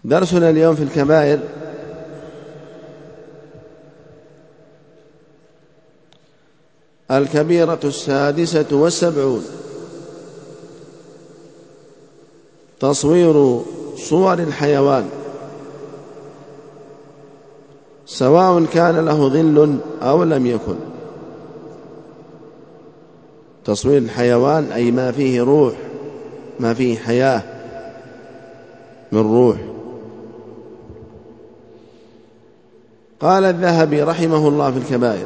درسنا اليوم في الكبائر الكبيرة 76، تصوير صور الحيوان سواء كان له ظل أو لم يكن. تصوير الحيوان أي ما فيه روح، ما فيه حياة من روح. قال الذهبي رحمه الله في الكبائر: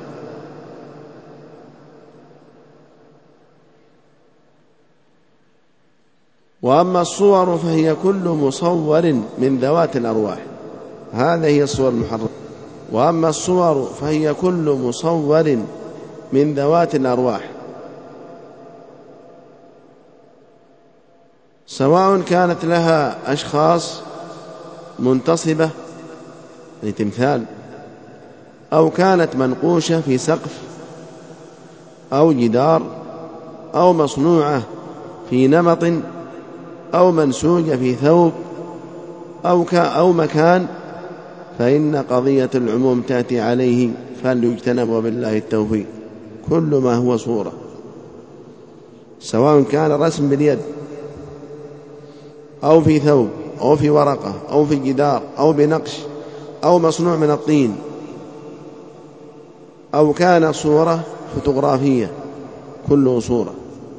وأما الصور فهي كل مصور من ذوات الأرواح. هذه هي الصور المحرمة. وأما الصور فهي كل مصور من ذوات الأرواح سواء كانت لها أشخاص منتصبة لتمثال، أو كانت منقوشة في سقف أو جدار، أو مصنوعة في نمط، أو منسوجة في ثوب أو مكان، فإن قضية العموم تأتي عليه فليجتنب وبالله التوفيق. كل ما هو صورة، سواء كان رسم باليد أو في ثوب أو في ورقة أو في جدار أو بنقش أو مصنوع من الطين، أو كان صورة فوتوغرافية، كله صورة.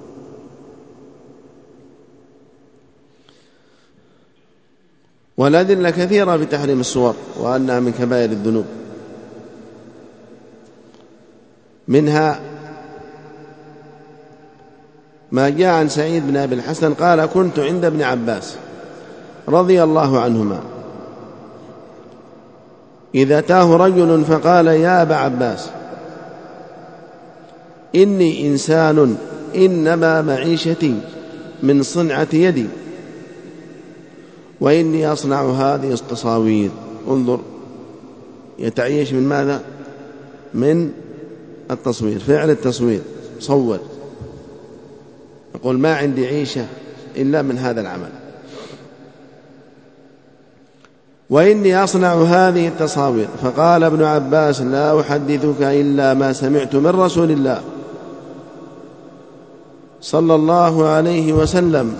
والأدلة كثيرة بتحريم الصور وأنها من كبائر الذنوب. منها ما جاء عن سعيد بن أبي الحسن قال: كنت عند ابن عباس رضي الله عنهما إذا أتاه رجل فقال: يا أبا عباس، إني إنسان إنما معيشتي من صنعة يدي، وإني أصنع هذه التصاوير. انظر، يتعيش من ماذا؟ من التصوير، فعل التصوير، صور. يقول: ما عندي عيشة إلا من هذا العمل، وإني أصنع هذه التصاوير. فقال ابن عباس: لا أحدثك إلا ما سمعت من رسول الله صلى الله عليه وسلم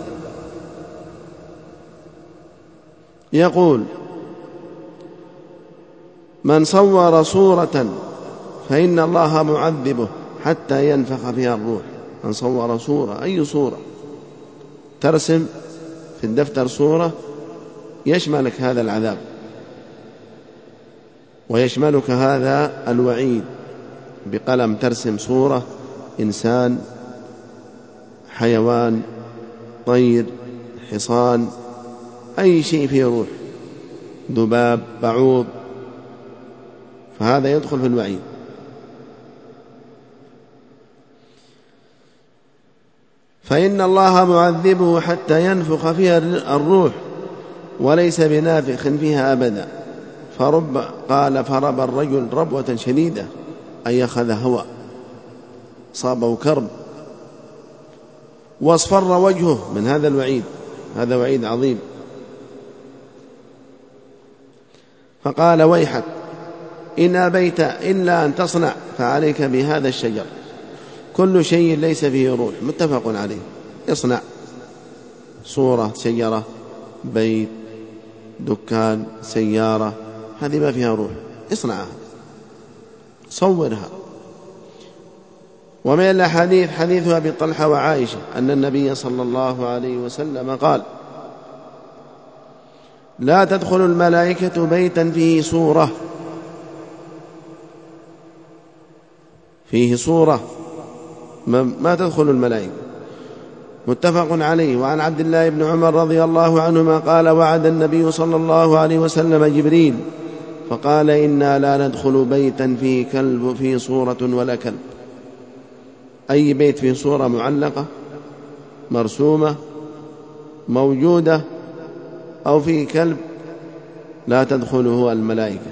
يقول: من صور صورة فإن الله معذبه حتى ينفخ فيها الروح. من صور صورة، أي صورة ترسم في الدفتر صورة، يشملك هذا العذاب ويشملك هذا الوعيد. بقلم ترسم صورة إنسان، حيوان، طير، حصان، أي شيء فيه روح، ذباب، بعوض، فهذا يدخل في الوعيد. فإن الله معذبه حتى ينفخ فيها الروح وليس بنافخ فيها أبدا. فرب الرجل ربوة شديدة، أي أخذ هوى، صابه كرب، واصفر وجهه من هذا الوعيد، هذا وعيد عظيم. فقال: ويحك، إن أبيت إلا أن تصنع فعليك بهذا الشجر. كل شيء ليس فيه روح، متفق عليه. اصنع صورة، شجرة، بيت، دكان، سيارة، هذه ما فيها روح، اصنعها، صورها. ومن الأحاديث حديث أبي طلحة وعائشة أن النبي صلى الله عليه وسلم قال: لا تدخل الملائكة بيتا فيه صورة، فيه صورة ما تدخل الملائكة. متفق عليه. وعن عبد الله بن عمر رضي الله عنهما قال: وعد النبي صلى الله عليه وسلم جبريل فقال: إنا لا ندخل بيتا فيه كلب، فيه صورة ولا كلب. أي بيت فيه صورة معلقة مرسومة موجودة أو فيه كلب لا تدخله الملائكة.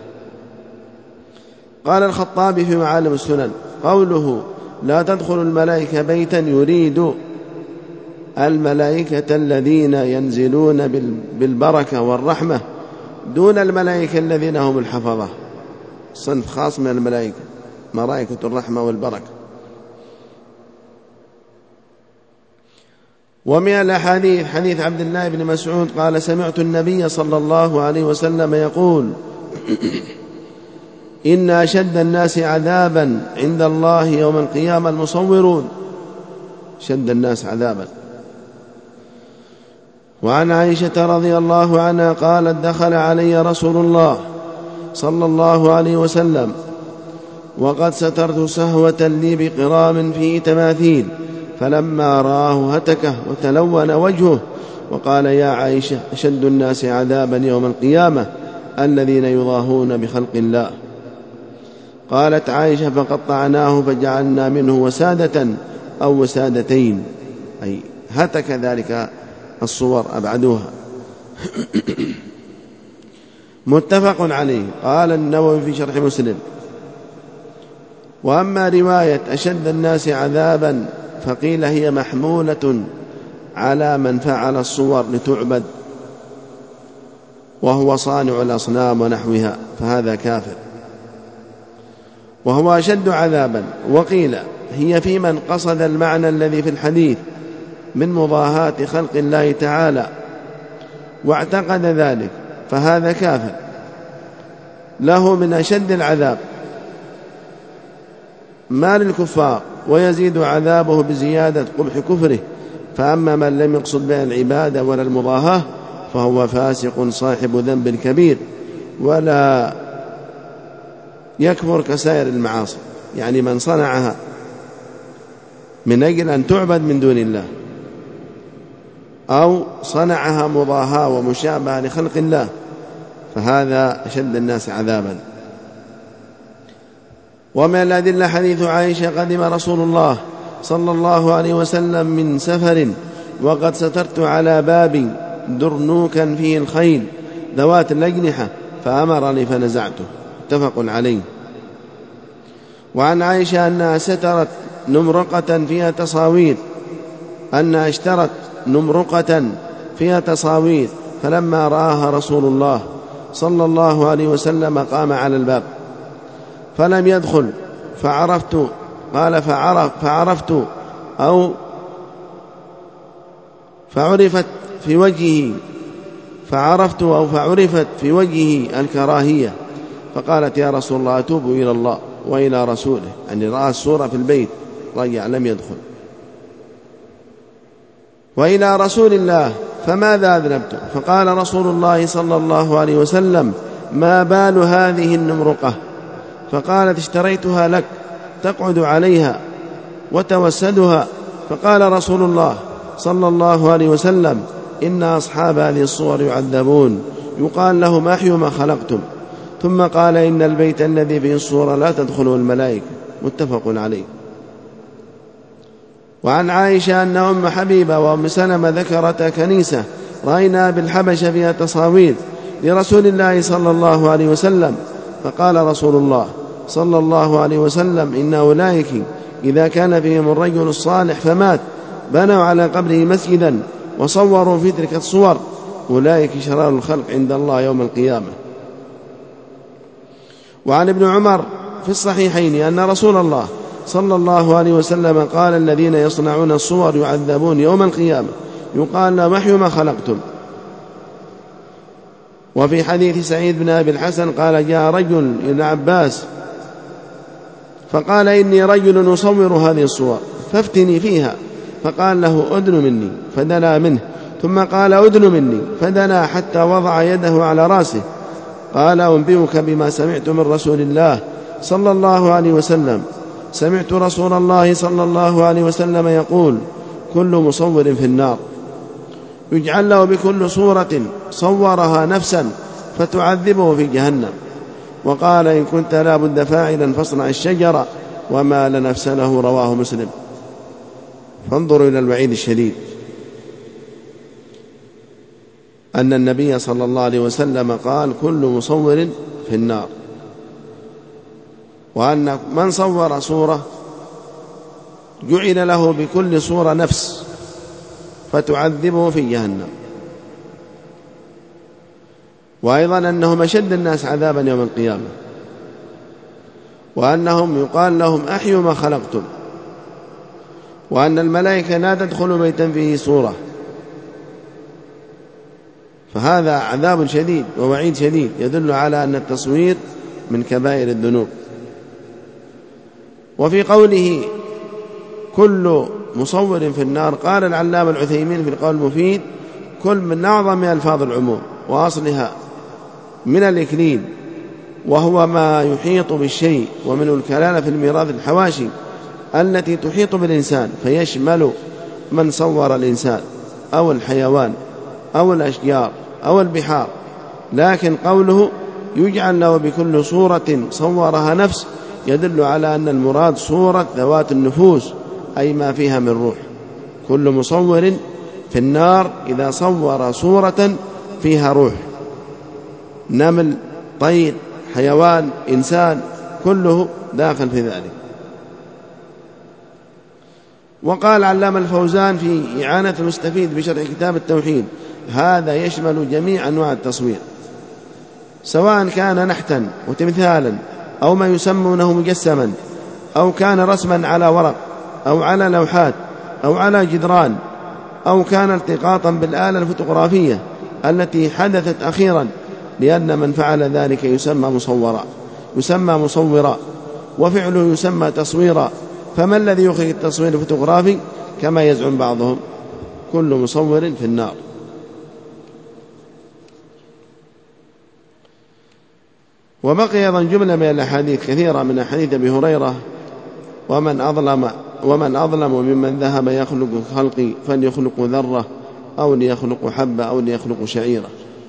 قال الخطابي في معالم السنن: قوله لا تدخل الملائكة بيتا يريد الملائكة الذين ينزلون بالبركة والرحمة دون الملائكة الذين هم الحفظة، صنف خاص من الملائكة، ملائكة الرحمة والبركة. ومن الأحاديث حديث عبد الله بن مسعود قال: سمعت النبي صلى الله عليه وسلم يقول: إن أشد الناس عذابا عند الله يوم القيامة المصورون. شد الناس عذابا. وعن عائشة رضي الله عنها قالت: دخل علي رسول الله صلى الله عليه وسلم وقد سترت سهوة لي بقرام فيه تماثيل، فلما رآه هتكه وتلون وجهه وقال: يا عائشة، أشد الناس عذابا يوم القيامة الذين يضاهون بخلق الله. قالت عائشة: فقطعناه فجعلنا منه وسادة أو وسادتين، أي هتك ذلك الصور أبعدوها. متفق عليه. قال النووي في شرح مسلم: وأما رواية أشد الناس عذابا فقيل هي محمولة على من فعل الصور لتعبد وهو صانع الأصنام ونحوها، فهذا كافر، وهو أشد عذابا. وقيل هي في من قصد المعنى الذي في الحديث من مضاهاة خلق الله تعالى واعتقد ذلك، فهذا كافر له من أشد العذاب ما للكفار، ويزيد عذابه بزيادة قبح كفره. فأما من لم يقصد بها العبادة ولا المضاهاة فهو فاسق صاحب ذنب كبير، ولا يكفر كسائر المعاصي، يعني من صنعها من أجل أن تعبد من دون الله أو صنعها مضاهاة ومشابهة لخلق الله فهذا أشد الناس عذابا. ومن الأدلة حديث عائشة: قدم رسول الله صلى الله عليه وسلم من سفر وقد سترت على بابي درنوكا فيه الخيل ذوات الأجنحة فأمرني فنزعته. متفق عليه. وعن عائشة أنها سترت نمرقة فيها تصاوير، أنها اشترت نمرقة فيها تصاوير، فلما رآها رسول الله صلى الله عليه وسلم قام على الباب فلم يدخل، فعرفت قال فعرفت أو فعرفت في وجهه الكراهية، فقالت: يا رسول الله، أتوب إلى الله وإلى رسوله. يعني رأى الصورة في البيت رجع لم يدخل. وإلى رسول الله: فماذا أذنبت؟ فقال رسول الله صلى الله عليه وسلم: ما بال هذه النمرقة؟ فقالت: اشتريتها لك تقعد عليها وتوسدها. فقال رسول الله صلى الله عليه وسلم: إن أصحاب هذه الصور يعذبون، يقال لهم: أحيوا ما خلقتم. ثم قال: إن البيت الذي فيه الصورة لا تدخله الملائكة. متفق عليه. وعن عائشة أن أم حبيبة وأم سلمة ذكرتا كنيسة رأينا بالحبشة فيها تصاوير لرسول الله صلى الله عليه وسلم، فقال رسول الله صلى الله عليه وسلم: إن أولئك إذا كان فيهم الرجل الصالح فمات بنوا على قبره مسجدا وصوروا في تلك الصور، أولئك شرار الخلق عند الله يوم القيامة. وعن ابن عمر في الصحيحين أن رسول الله صلى الله عليه وسلم قال: الذين يصنعون الصور يعذبون يوم القيامة، يقال لهم: أحيوا ما خلقتم. وفي حديث سعيد بن أبي الحسن قال: جاء رجل إلى عباس فقال: إني رجل أصور هذه الصور فافتني فيها. فقال له: أدن مني، فدنا منه، ثم قال: أدن مني، فدنا حتى وضع يده على رأسه. قال: أنبئك بما سمعت من رسول الله صلى الله عليه وسلم. سمعت رسول الله صلى الله عليه وسلم يقول: كل مصور في النار، يجعل له بكل صورة صورها نفسا فتعذبه في جهنم. وقال: إن كنت لا بد فاعلا فاصنع الشجرة وما لنفس له. رواه مسلم. فانظروا إلى الوعيد الشديد، أن النبي صلى الله عليه وسلم قال: كل مصور في النار، وأن من صور صورة جعل له بكل صورة نفس فتعذبه في جهنم. وأيضا أنهم أشد الناس عذابا يوم القيامة، وأنهم يقال لهم أحيوا ما خلقتم، وأن الملائكة لا تدخل بيتا فيه صورة. فهذا عذاب شديد ووعيد شديد يدل على أن التصوير من كبائر الذنوب. وفي قوله كل مصور في النار، قال العلامة العثيمين في القول المفيد: كل من أعظم ألفاظ العموم، وأصلها من الإكليل، وهو ما يحيط بالشيء، ومن الكلالة في الميراث الحواشي التي تحيط بالإنسان، فيشمل من صور الإنسان أو الحيوان أو الأشجار أو البحار. لكن قوله يجعل له بكل صورة صورها نفس يدل على أن المراد صورة ذوات النفوس، أي ما فيها من روح. كل مصور في النار إذا صور صورة فيها روح، نمل، طير، حيوان، إنسان، كله داخل في ذلك. وقال علامة الفوزان في إعانة المستفيد بشرح كتاب التوحيد: هذا يشمل جميع أنواع التصوير، سواء كان نحتا وتمثالا أو ما يسمونه مجسما، أو كان رسما على ورق أو على لوحات أو على جدران، أو كان التقاطا بالآلة الفوتوغرافية التي حدثت أخيرا، لأن من فعل ذلك يسمى مصورا، وفعله يسمى تصويرا. فما الذي يخرج التصوير الفوتوغرافي كما يزعم بعضهم؟ كل مصور في النار. وبقي أيضا جملة من الأحاديث كثيرة من أحاديث أبي هريرة: ومن أظلم ممن ذهب يخلق خلقي فليخلق ذرة أو ليخلق حبة أو ليخلق شعيرة.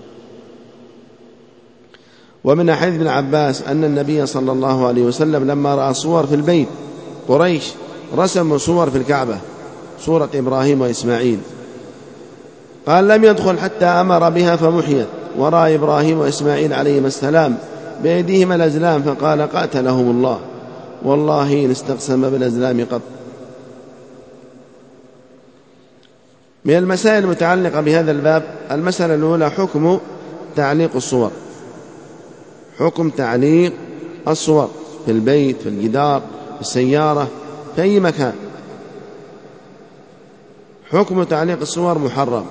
ومن حديث ابن عباس أن النبي صلى الله عليه وسلم لما رأى صور في البيت قريش رسموا صور في الكعبة، صورة إبراهيم وإسماعيل، قال: لم يدخل حتى أمر بها فمحيت، ورأى إبراهيم وإسماعيل عليهما السلام بأيديهما الأزلام فقال: قاتلهم الله، والله إن استقسم بالأزلام قط. من المسائل المتعلقة بهذا الباب: المسألة الأولى حكم تعليق الصور، حكم تعليق الصور في البيت، في الجدار، في السيارة، في أي مكان. حكم تعليق الصور محرم.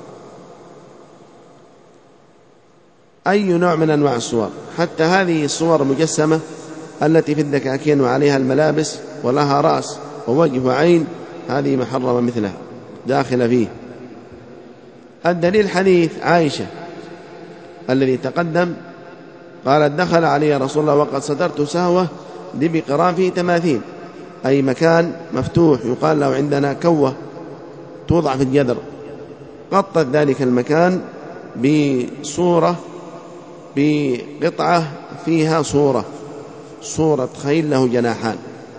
أي نوع من أنواع الصور، حتى هذه الصور المجسمة التي في الدكاكين وعليها الملابس ولها رأس ووجه وعين، هذه محرمة مثلها داخل فيه. الدليل حديث عائشة الذي تقدم، قالت: دخل علي رسول الله وقد سترت سهوة لبقران فيه تماثيل، أي مكان مفتوح يقال له عندنا كوة توضع في الجدر، غطت ذلك المكان بصورة، بقطعة فيها صورة خيل له جناحان.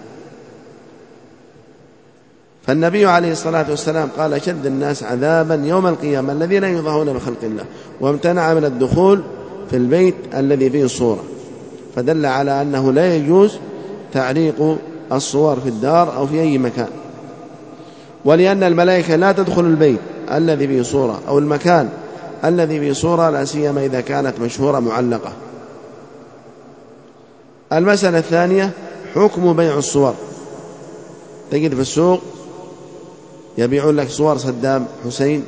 فالنبي عليه الصلاة والسلام قال: أشد الناس عذابا يوم القيامة الذين يضاهون بخلق الله، وامتنع من الدخول في البيت الذي فيه الصورة، فدل على أنه لا يجوز تعليق الصور في الدار أو في أي مكان. ولأن الملائكة لا تدخل البيت الذي فيه صورة أو المكان الذي فيه صورة، لا سيما إذا كانت مشهورة معلقة. المسألة الثانية حكم بيع الصور. تجد في السوق يبيعون لك صور صدام حسين،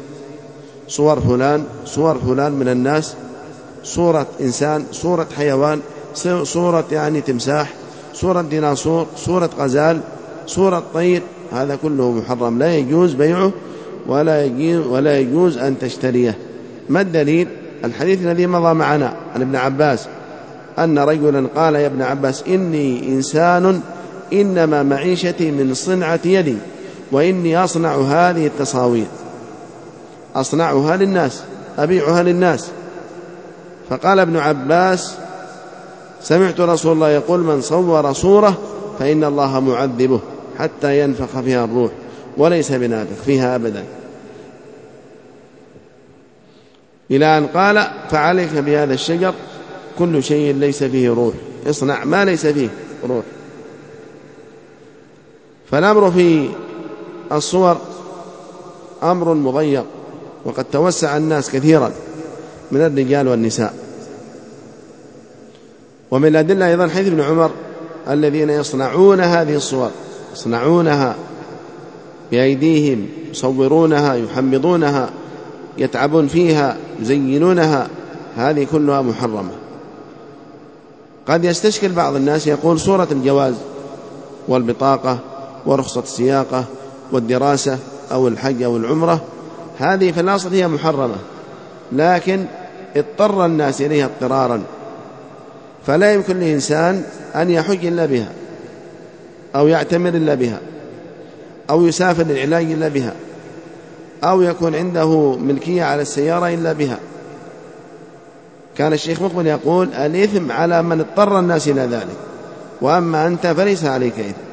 صور فلان من الناس، صورة إنسان، صورة حيوان، صورة تمساح، صورة ديناصور، صورة غزال، صورة طير. هذا كله محرم، لا يجوز بيعه ولا يجوز أن تشتريه. ما الدليل؟ الحديث الذي مضى معنا عن ابن عباس أن رجلا قال: يا ابن عباس، إني إنسان إنما معيشتي من صنعة يدي، وإني أصنع هذه التصاوير، أصنعها للناس، أبيعها للناس. فقال ابن عباس: سمعت رسول الله يقول: من صور صورة فإن الله معذبه حتى ينفخ فيها الروح، وليس بنافخ فيها أبدا، إلى أن قال: فعليك بهذا الشجر، كل شيء ليس فيه روح، اصنع ما ليس فيه روح. فالأمر في الصور أمر مضيق، وقد توسع الناس كثيرا من الرجال والنساء. ومن الأدلة أيضا حديث ابن عمر الذين يصنعون هذه الصور، يصنعونها بأيديهم، يصورونها، يحمضونها، يتعبون فيها، يزينونها، هذه كلها محرمة. قد يستشكل بعض الناس يقول صورة الجواز والبطاقة ورخصة السياقة والدراسة أو الحج أو العمرة هذه في الأصل هي محرمة، لكن اضطر الناس إليها اضطرارا، فلا يمكن لإنسان أن يحج إلا بها أو يعتمر إلا بها أو يسافر للعلاج إلا بها أو يكون عنده ملكية على السيارة إلا بها. كان الشيخ مقبل يقول الإثم على من اضطر الناس إلى ذلك، وأما أنت فليس عليك إثم.